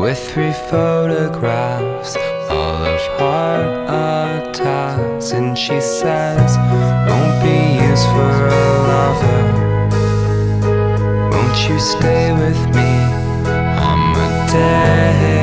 with 3 photographs, all of heart attacks. And she says, won't be used for a lover. Won't you stay with me? I'm a dead